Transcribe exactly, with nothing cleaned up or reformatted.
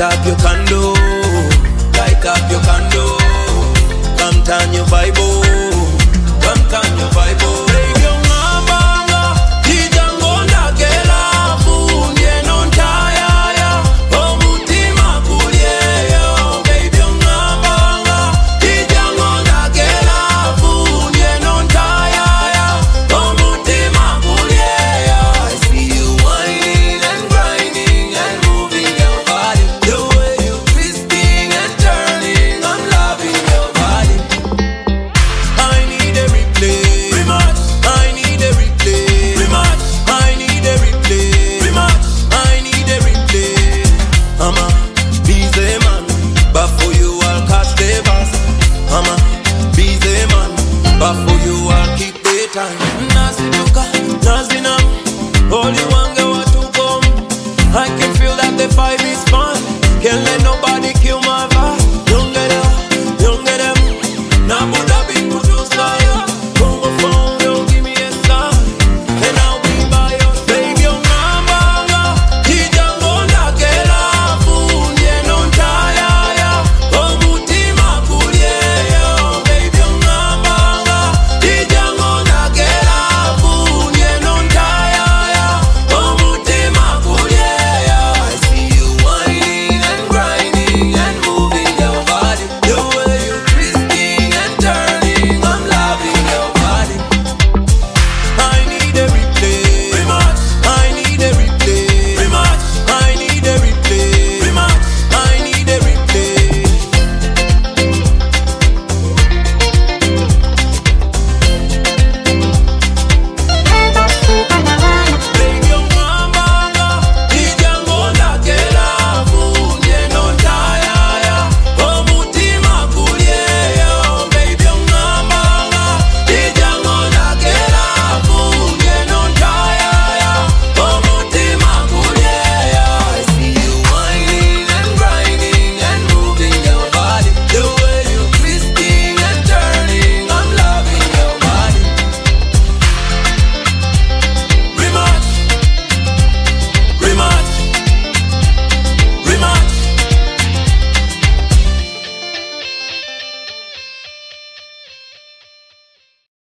up your condo, light up your condo. Come turn your vibe, come turn your vibe. Baby, you're my banga, kijango na kela funye non taya ya, omutima kulie yo. Baby, you're my banga, kijango na kela funye non taya ya, omutima kulie yo. I see you whining and grinding and moving your body, the way you twisting and turning. I'm loving your body. I need a replay, rematch. I need a replay, rematch. I need a replay, rematch. I need a replay. I'm a busy man, but for you I'll catch the bus. I'm a busy man, but for you I'll keep the time. Nazi duka, nazi nam, all you want.